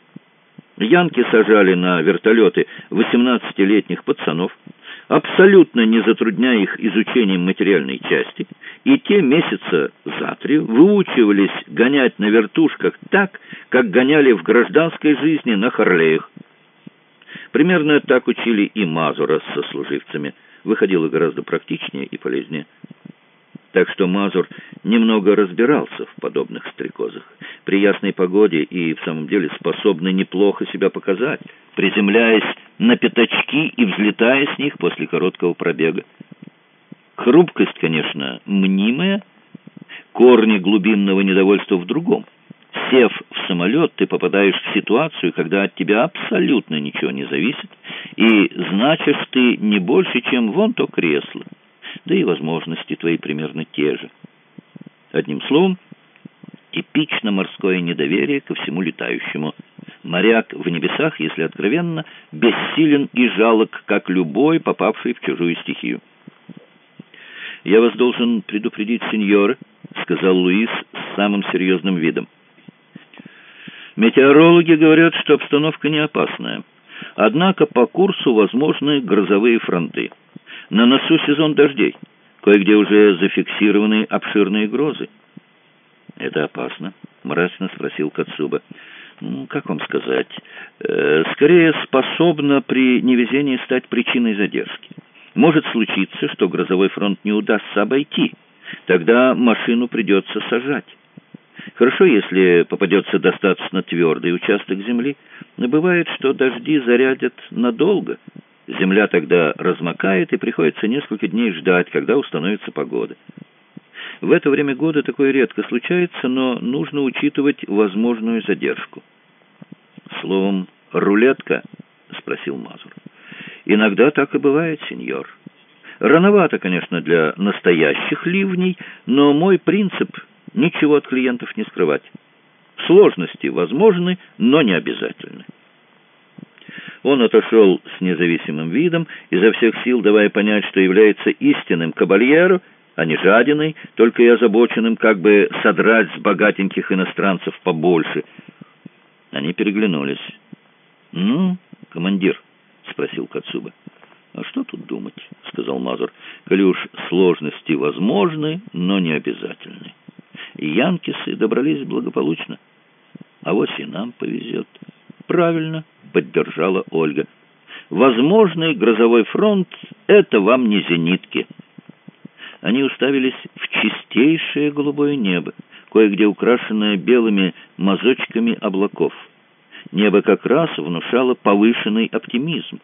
Янки сажали на вертолеты 18-летних пацанов, абсолютно не затрудняя их изучением материальной части, и те месяца за 3 выучивались гонять на вертушках так, как гоняли в гражданской жизни на Харлеях. Примерно так учили и Мазура с сослуживцами. Выходило гораздо практичнее и полезнее. Так что Мазур немного разбирался в подобных стрекозах. При ясной погоде и в самом деле способны неплохо себя показать, приземляясь на пятачки и взлетая с них после короткого пробега. Хрупкость, конечно, мнимая, корни глубинного недовольства в другом. Сев в самолет, ты попадаешь в ситуацию, когда от тебя абсолютно ничего не зависит, и значишь ты не больше, чем вон то кресло. Да и возможности твои примерно те же. Одним словом, типично морское недоверие ко всему летающему. Моряк в небесах, если откровенно, бессилен и жалок, как любой, попавший в чужую стихию. «Я вас должен предупредить, сеньоры», — сказал Луис с самым серьезным видом. «Метеорологи говорят, что обстановка не опасная. Однако по курсу возможны грозовые фронты. На носу сезон дождей. Кое-где уже зафиксированы обширные грозы». «Это опасно?» — мрачно спросил Кацуба. «Как вам сказать? Скорее способно при невезении стать причиной задержки. Может случиться, что грозовой фронт не удастся обойти. Тогда машину придется сажать. Хорошо, если попадется достаточно твердый участок земли, но бывает, что дожди зарядят надолго. Земля тогда размокает, и приходится несколько дней ждать, когда установится погода. В это время года такое редко случается, но нужно учитывать возможную задержку». «Словом, рулетка?» — спросил Мазур. «Иногда так и бывает, сеньор. Рановато, конечно, для настоящих ливней, но мой принцип — ничего от клиентов не скрывать. Сложности возможны, но не обязательны». Он отошел с независимым видом, изо всех сил давая понять, что является истинным кабальеро, а не жадиной, только и озабоченным, как бы содрать с богатеньких иностранцев побольше. Они переглянулись. «Ну, командир?» — спросил Кацуба. «А что тут думать?» — сказал Мазур. «Коли уж сложности возможны, но не обязательны. Янкисы добрались благополучно. А вот и нам повезет». «Правильно», — поддержала Ольга. «Возможный грозовой фронт — это вам не зенитки». Они уставились в чистейшее голубое небо, кое-где украшенное белыми мазочками облаков. Небо как раз внушало повышенный оптимизм.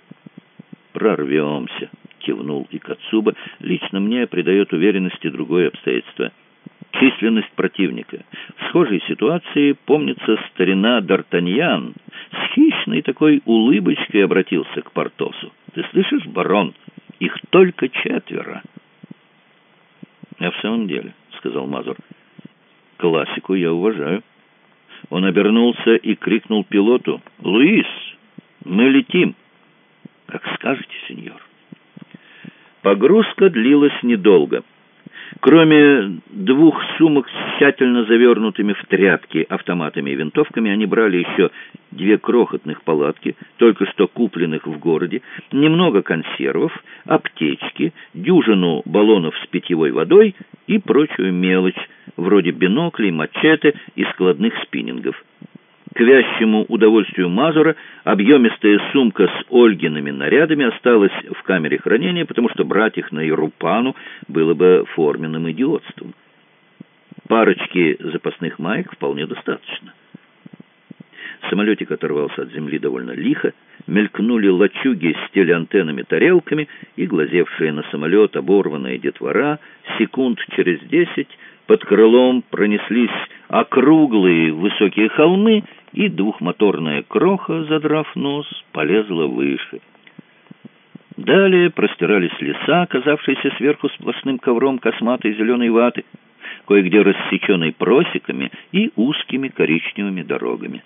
«Прорвемся», — кивнул и Кацуба. «Лично мне придает уверенности другое обстоятельство. Численность противника. В схожей ситуации, помнится, старина Д'Артаньян с хищной такой улыбочкой обратился к Портосу. Ты слышишь, барон, их только 4. «А в самом деле», — сказал Мазур, — «классику я уважаю». Он обернулся и крикнул пилоту: «Луис, мы летим!» «Как скажете, сеньор». Погрузка длилась недолго. Кроме 2 сумок с тщательно завернутыми в тряпки автоматами и винтовками, они брали еще 2 крохотных палатки, только что купленных в городе, немного консервов, аптечки, дюжину баллонов с питьевой водой и прочую мелочь, вроде биноклей, мачете и складных спиннингов. К вящему удовольствию Мазура объемистая сумка с Ольгиными нарядами осталась в камере хранения, потому что брать их на Ерупану было бы форменным идиотством. Парочки запасных маек вполне достаточно. Самолетик оторвался от земли довольно лихо, мелькнули лачуги с телеантеннами-тарелками, и глазевшая на самолет оборванная детвора секунд через 10 под крылом пронеслись округлые высокие холмы, и 2-моторная кроха, задрав нос, полезла выше. Далее простирались леса, оказавшиеся сверху сплошным ковром косматой зеленой ваты, кое-где рассеченной просеками и узкими коричневыми дорогами.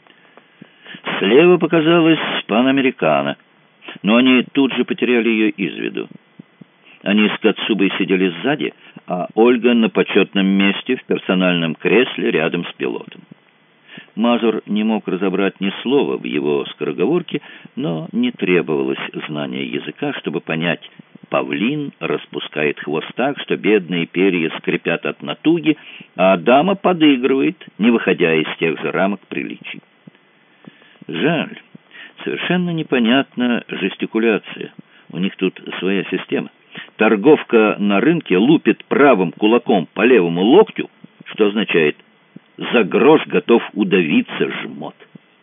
Слева показалась Панамерикана, но они тут же потеряли ее из виду. Они с Кацубой сидели сзади, а Ольга на почетном месте в персональном кресле рядом с пилотом. Мазур не мог разобрать ни слова в его скороговорке, но не требовалось знания языка, чтобы понять: павлин распускает хвост так, что бедные перья скрипят от натуги, а дама подыгрывает, не выходя из тех же рамок приличий. Жаль, совершенно непонятна жестикуляция. У них тут своя система. Торговка на рынке лупит правым кулаком по левому локтю, что означает: за грош готов удавиться, жмот.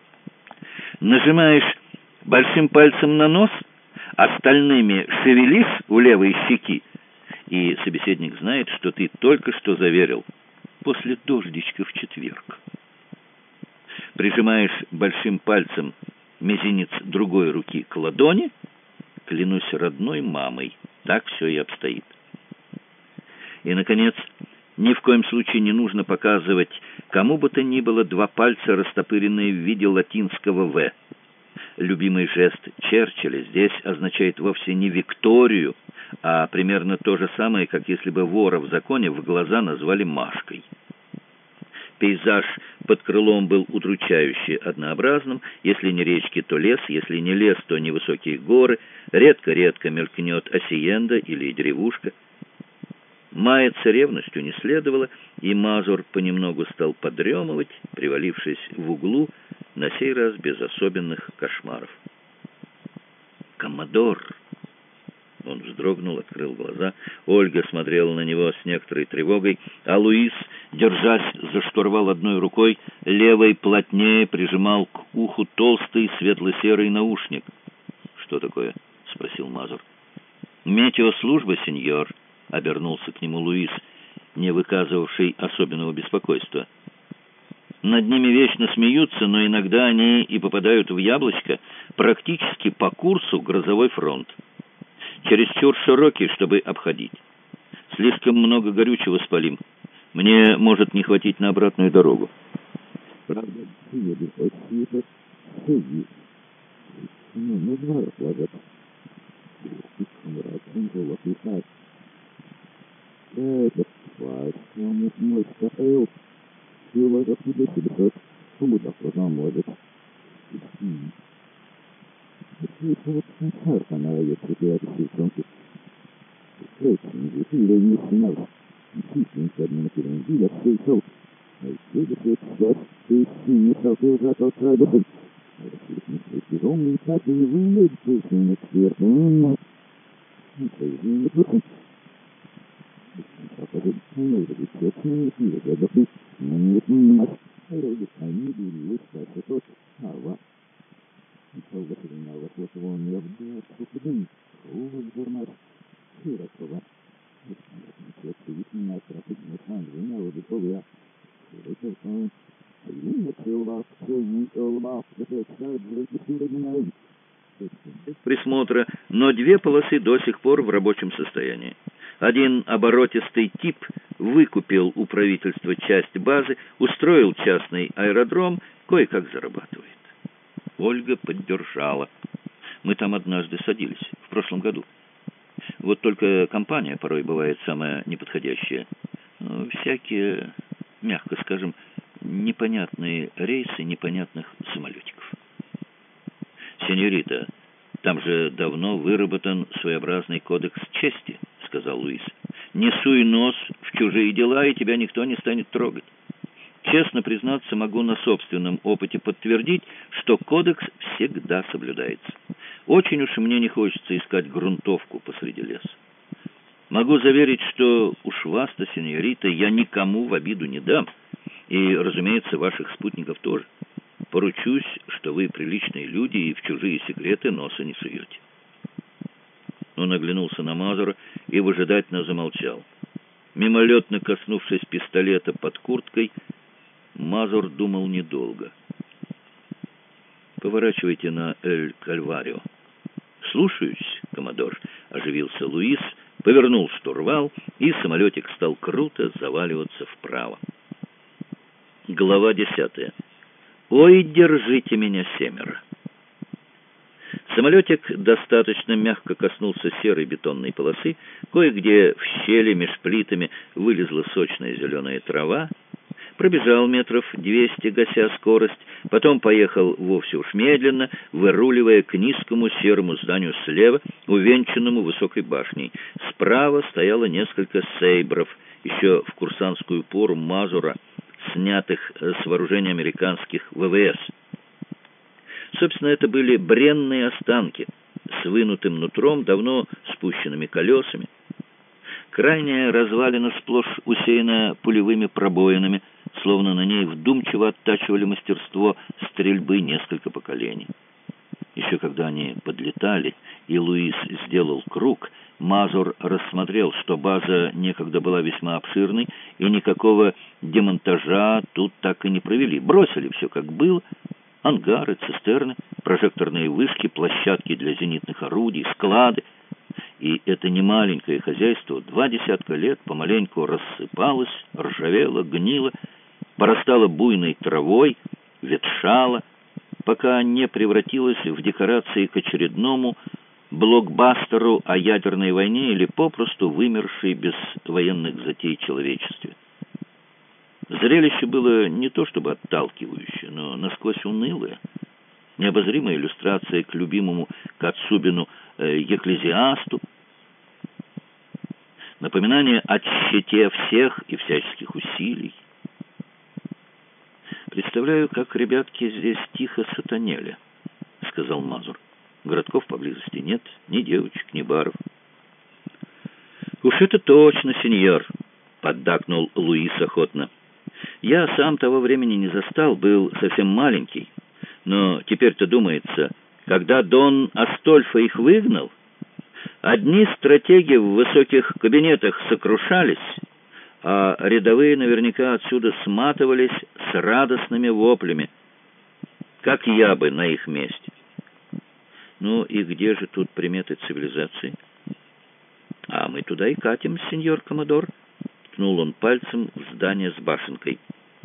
Нажимаешь большим пальцем на нос, остальными шевелишь у левой щеки, и собеседник знает, что ты только что заверил. После дождичка в четверг. Прижимаешь большим пальцем мизинец другой руки к ладони, клянусь родной мамой, так все и обстоит. И, наконец, ни в коем случае не нужно показывать кому бы то ни было два пальца, растопыренные в виде латинского «В». Любимый жест Черчилля здесь означает вовсе не Викторию, а примерно то же самое, как если бы вора в законе в глаза назвали Машкой. Пейзаж под крылом был удручающе однообразным. Если не речки, то лес, если не лес, то невысокие горы. Редко-редко мелькнет асиенда или деревушка. Маяться ревностью не следовало, и Мазур понемногу стал подремывать, привалившись в углу, на сей раз без особенных кошмаров. «Коммодор!» Он вздрогнул, открыл глаза. Ольга смотрела на него с некоторой тревогой, а Луис, держась за штурвал одной рукой, левой плотнее прижимал к уху толстый светло-серый наушник. «Что такое?» — спросил Мазур. «Метеослужба, сеньор», — обернулся к нему Луис, не выказывавший особенного беспокойства. «Над ними вечно смеются, но иногда они и попадают в яблочко, практически по курсу грозовой фронт. Чересчур широкий, чтобы обходить. Слишком много горючего спалим. Мне может не хватить на обратную дорогу». «Правда, присмотра, но две полосы до сих пор в рабочем состоянии. Один оборотистый тип выкупил у правительства часть базы, устроил частный аэродром, кое-как зарабатывает. Ольга поддержала. Мы там однажды садились, в прошлом году. Вот только компания порой бывает самая неподходящая. Всякие, мягко скажем, непонятные рейсы непонятных самолетиков. «Сеньорита, там же давно выработан своеобразный кодекс чести», — сказал Луис. «Не суй нос в чужие дела, и тебя никто не станет трогать. Честно признаться, могу на собственном опыте подтвердить, что кодекс всегда соблюдается. Очень уж мне не хочется искать грунтовку посреди леса. Могу заверить, что уж вас-то, сеньорита, я никому в обиду не дам, и, разумеется, ваших спутников тоже. Поручусь, что вы приличные люди и в чужие секреты носа не суете». Он оглянулся на Мазура и выжидательно замолчал. Мимолетно коснувшись пистолета под курткой, Мазур думал недолго. «Поворачивайте на Эль-Кальварио». «Слушаюсь, коммодор», — оживился Луис, повернул штурвал, и самолетик стал круто заваливаться вправо. Глава 10. «Ой, держите меня, семеро». Самолетик достаточно мягко коснулся серой бетонной полосы, кое-где в щели меж плитами вылезла сочная зеленая трава, пробежал метров 200, гася скорость, потом поехал вовсе уж медленно, выруливая к низкому серому зданию слева, увенчанному высокой башней. Справа стояло несколько сейбров, еще в курсантскую пору Мазура, снятых с вооружения американских ВВС. Собственно, это были бренные останки с вынутым нутром, давно спущенными колесами. Крайняя развалина сплошь усеяна пулевыми пробоинами, словно на ней вдумчиво оттачивали мастерство стрельбы несколько поколений. Еще когда они подлетали и Луис сделал круг, Мазур рассмотрел, что база некогда была весьма обширной, и никакого демонтажа тут так и не провели. Бросили все как было. Ангары, цистерны, прожекторные вышки, площадки для зенитных орудий, склады. И это немаленькое хозяйство 20 лет помаленьку рассыпалось, ржавело, гнило, порастало буйной травой, ветшало, пока не превратилось в декорации к очередному блокбастеру о ядерной войне или попросту вымершей без военных затей человечестве. Зрелище было не то чтобы отталкивающее, но насквозь унылое. Необозримая иллюстрация к любимому Кацубину Екклезиасту, напоминание о тщете всех и всяческих усилий. «Представляю, как ребятки здесь тихо сатанели», — сказал Мазур. «Городков поблизости нет, ни девочек, ни баров». «Уж это точно, сеньор», — поддакнул Луис охотно. «Я сам того времени не застал, был совсем маленький. Но теперь-то думается, когда Дон Астольфо их выгнал, одни стратеги в высоких кабинетах сокрушались, а рядовые наверняка отсюда сматывались с радостными воплями, как я бы на их месте. Ну и где же тут приметы цивилизации? А мы туда и катим, сеньор Коммодор», — ткнул он пальцем в здание с башенкой.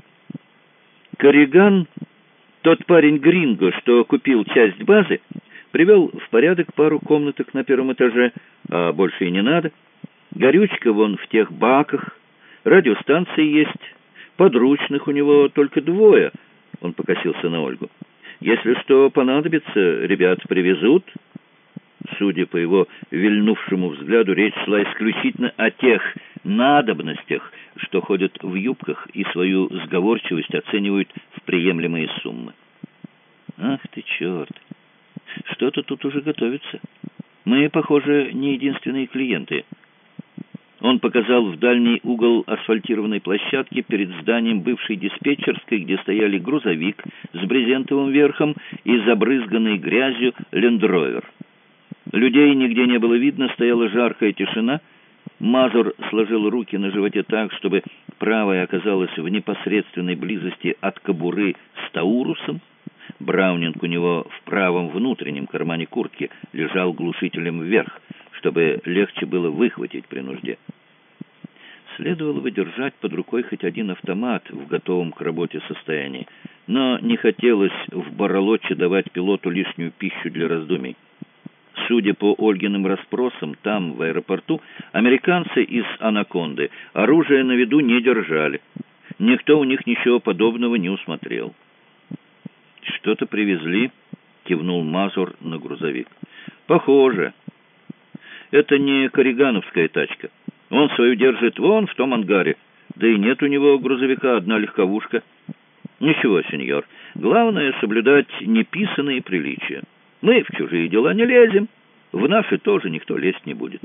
Корриган, тот парень Гринго, что купил часть базы, привел в порядок пару комнаток на первом этаже, а больше и не надо. Горючка вон в тех баках, радиостанции есть, подручных у него только 2, он покосился на Ольгу. Если что понадобится, ребят привезут. Судя по его вильнувшему взгляду, речь шла исключительно о тех надобностях, что ходят в юбках и свою сговорчивость оценивают в приемлемые суммы. «Ах ты, черт! Что-то тут уже готовится. Мы, похоже, не единственные клиенты». Он показал в дальний угол асфальтированной площадки перед зданием бывшей диспетчерской, где стояли грузовик с брезентовым верхом и забрызганный грязью лендровер. Людей нигде не было видно, стояла жаркая тишина. Мазур сложил руки на животе так, чтобы правая оказалась в непосредственной близости от кобуры с таурусом. Браунинг у него в правом внутреннем кармане куртки лежал глушителем вверх, чтобы легче было выхватить при нужде. Следовало бы держать под рукой хоть один автомат в готовом к работе состоянии, но не хотелось в Баролоче давать пилоту лишнюю пищу для раздумий. Судя по Ольгиным расспросам, там, в аэропорту, американцы из «Анаконды» оружие на виду не держали. Никто у них ничего подобного не усмотрел. «Что-то привезли», — кивнул Мазур на грузовик. «Похоже. Это не корригановская тачка. Он свою держит вон в том ангаре. Да и нет у него грузовика, одна легковушка. Ничего, сеньор. Главное — соблюдать неписанные приличия. Мы в чужие дела не лезем. В наши тоже никто лезть не будет».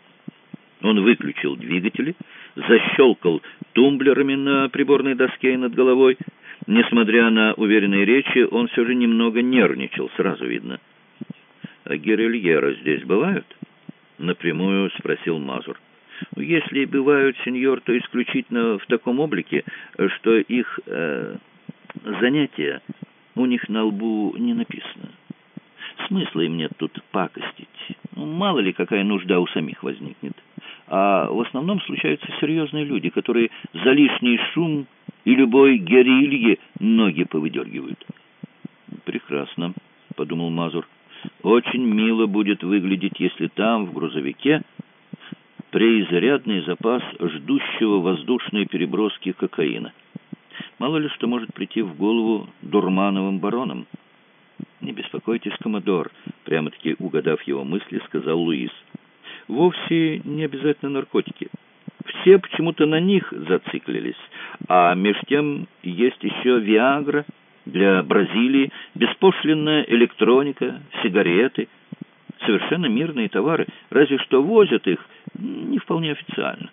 Он выключил двигатели, защелкал тумблерами на приборной доске над головой. Несмотря на уверенные речи, он все же немного нервничал, сразу видно. «А герильеры здесь бывают?» — напрямую спросил Мазур. «Если и бывают, сеньор, то исключительно в таком облике, что их занятия у них на лбу не написано. Смысла им нет тут пакостить. Мало ли, какая нужда у самих возникнет. А в основном случаются серьезные люди, которые за лишний шум и любой герилье ноги повыдергивают». «Прекрасно», — подумал Мазур. «Очень мило будет выглядеть, если там, в грузовике, преизрядный запас ждущего воздушной переброски кокаина. Мало ли что может прийти в голову дурмановым баронам». «Не беспокойтесь, коммодор», — прямо-таки угадав его мысли, сказал Луис. «Вовсе не обязательно наркотики. Все почему-то на них зациклились. А меж тем есть еще Виагра для Бразилии, беспошлинная электроника, сигареты. Совершенно мирные товары, разве что возят их не вполне официально».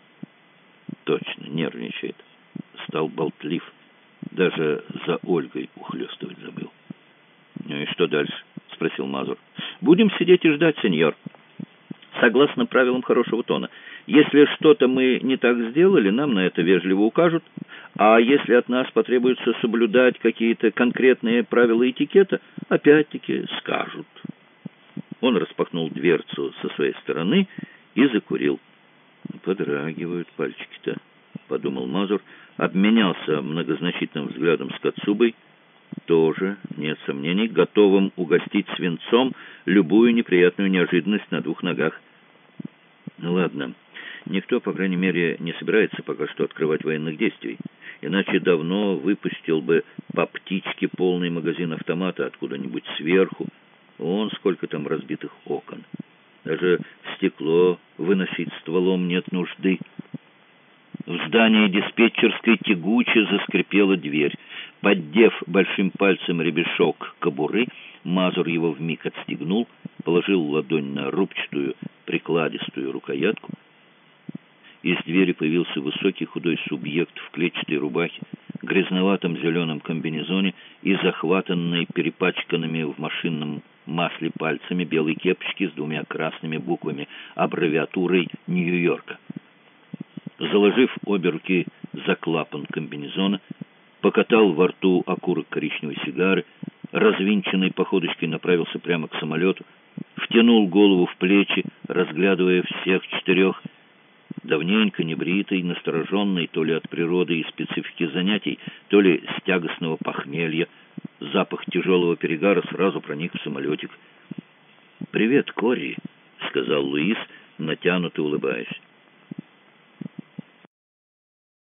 «Точно, нервничает. Стал болтлив. Даже за Ольгой ухлёстывать забыл». «Ну и что дальше?» — спросил Мазур. Будем сидеть и ждать, сеньор. Согласно правилам хорошего тона. Если что-то мы не так сделали, нам на это вежливо укажут, а если от нас потребуется соблюдать какие-то конкретные правила этикета, опять-таки скажут». Он распахнул дверцу со своей стороны и закурил. «Подрагивают пальчики-то», — подумал Мазур, обменялся многозначительным взглядом с Кацубой, тоже, нет сомнений, готовым угостить свинцом любую неприятную неожиданность на двух ногах. «Ну ладно, никто, по крайней мере, не собирается пока что открывать военных действий, иначе давно выпустил бы по птичке полный магазин автомата откуда-нибудь сверху. Вон сколько там разбитых окон. Даже в стекло выносить стволом нет нужды». В здании диспетчерской тягуче заскрипела дверь. Поддев большим пальцем ребешок кобуры, Мазур его вмиг отстегнул, положил ладонь на рубчатую прикладистую рукоятку. Из двери появился высокий худой субъект в клетчатой рубахе, грязноватом зеленом комбинезоне и захватанной перепачканными в машинном масле пальцами белой кепочки с двумя красными буквами аббревиатурой Нью-Йорка. Заложив обе руки за клапан комбинезона, покатал во рту окурок коричневой сигары, развинченной походочкой направился прямо к самолету, втянул голову в плечи, разглядывая всех четырех, давненько небритый, настороженный то ли от природы и специфики занятий, то ли с тягостного похмелья. Запах тяжелого перегара сразу проник в самолетик. «Привет, Кори», — сказал Луис, натянуто улыбаясь.